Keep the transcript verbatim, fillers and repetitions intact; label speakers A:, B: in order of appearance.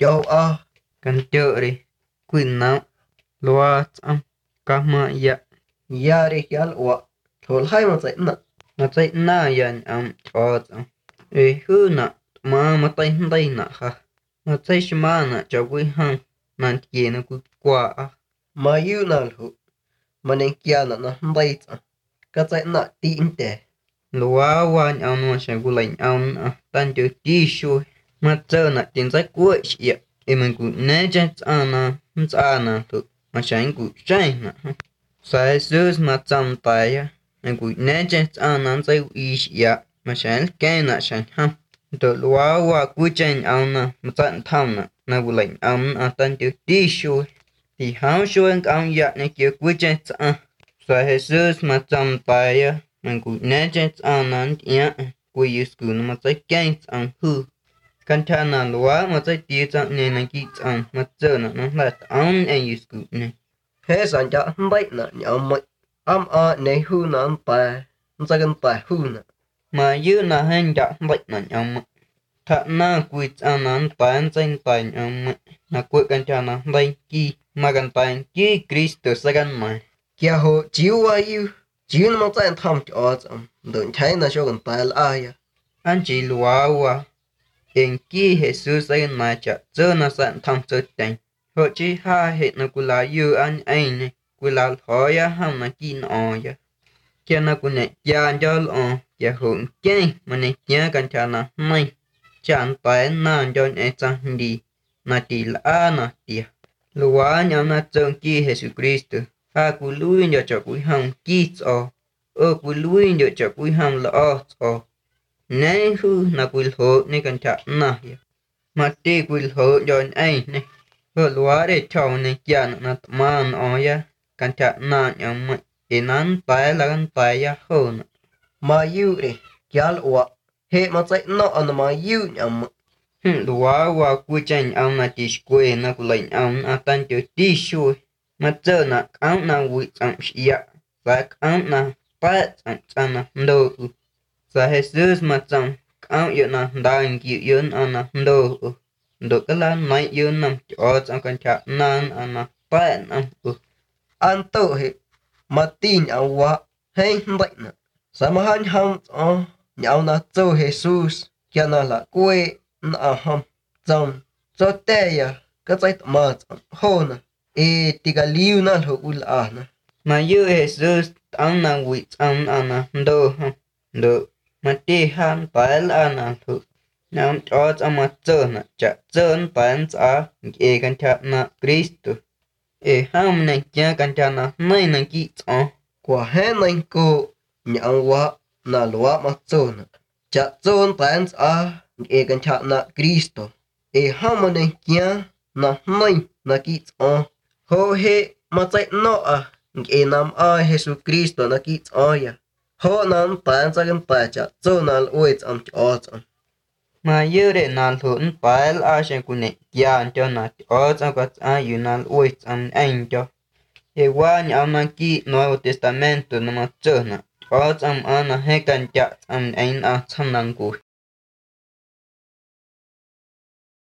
A: châu a
B: Cần chợ đi. Quyền nào. Loa chăm. Các mà dạ.
A: ya đi kia lụa thổi hai mà dậy nè
B: Mà chạy na dàn ấm cho chăm. Ê hư nạ. Mà mà tay đây nạ ha. Mà chạy xe mà nạ cho quý hăng. Mà kia nó quý quả.
A: mà yêu nè lụ mà nên kia nè nó đây chả cái dậy nè tin tệ
B: Loa hoàn ấm mà sẽ quý lệnh ấm nạ. Tan cho tí xôi. Mà chờ nạ tiền giải cuối xịa. Ê mình quý nè chạy chả nạ. Chả nạ thực. Mà sẽ quý chạy nạ. Sai sớs mà chăm tay á. Mình quý nè chạy chả nạ chạy quý xịa. Mà sẽ kê nạ sẽ hâm. Tờ loa hoa quý chạy ấm nạ. Mà chạy thăm nạ. Nà quý lệnh ấm nạ tan cho tí xôi. Thì háo xôi ấm dạ nè kia quý chạy chả. Sai sớs mà chăm tay á. Mình quý nè chạy chả nạ nhá. Quý yếu skú nà mà chạy kê chả hư. Kan cha na loa mà chạy tía chả nè nà kì chả. Mà chờ nà nó là ấm em yếu skú nè.
A: thế sản chả đây nè nhỏ mày âm a này hư nè anh ta anh ta gần ta hư nè
B: Mà dư nà hên chả bệnh nà nhầm. Thạ na quý chả nà tàn chanh tài nhầm. Nà quý kan cha nà đây kì. Mà kan tàn kì Cristo sa gan mày.
A: kia hồ chiếu ai yêu chiếu nó mà chạy thăm cho chăm đừng thấy nó cho gần ta là ai à
B: Anh chỉ loa hoa. En kì Jesus sa gan mày chả chơ nà sẵn thăm chơ chanh. Họ chỉ ha hệ nà quý là dư anh anh nè. Quý là hỏi á hâm nà kì nọ ya. Kia nà quý nè chà cho lọ. Kia hưởng chênh mà nè chá kan cha nà mày. Chẳng tài nà cho nè chăng đi. Nà tì lạ nà tìa. Loa nhằm nà chơn kì Jesus Christ. Ha quý lùi nhờ cho quý hâm kì cho. Ơ quý lùi nhờ cho quý hâm lọ cho. Nè hư nà quý lho nè kan cha nà ya. Mà tì quý lho cho anh nè. Hơ loa để chào nè chà nà tà nọ ya. Kan cha nà nhằm mày. Ê nán tài là kan tài ya hơ nà.
A: mà yêu đi kia lụa hệ mà chạy nó anh mà yêu nhầm
B: Loa hoa quý chanh áo nà tí quê nà quý lệnh áo nà tan cho tí xôi. Mà chơ nà áo nà quý chăm xịa. Và áo nà bát chăm chăm nà ndô ư. Và Jesus mà chăm áo yếu nà đàn kiệu yếu nà nà ndô ư. Ndô cái lá nãy yếu nằm cho chăm kan chạ nàn nà nà bát nằm ư.
A: anh tự hệ mà tin nhau quá hay vậy nè sao mà hắn hâm cho nhau là châu Jesus kia nó là quê nó hâm trong cho tê ya cái trái mà hôn nè ê thì cái liu nó là ul à nè
B: Mà dư Jesus áo nà quý chăm nà nà ndô hâm. Ndô. Mà tí hàn tài là nà thử. Nằm cho chăm mà chơ nà chạ chơn tài chá. Ê kan chạ nà Cristo. Ê hâm nè chá kan chạ nà nây nà kì chá.
A: quả hết nên cô nhau quá là lúa mà chôn nè chả chôn tán à ê cái chả nè Cristo ê hâm mà nên kia nè nây nè kỹ à hô hệ mà chạy nó à ê nam à Jesus Cristo nè kỹ à ya hô nam tán cho cái tài chả chôn nè uế chăm cho chăm
B: Mà dư để nà thốn phải là sẽ cụ nè dàn cho nà cho chăm có chá yu nà uế chăm anh cho. Ê qua nhà mà kì Nuevo Testamento nà mà chơ nà. Cho chăm á nà hê kan chạ chăm anh á chăm năng cùi.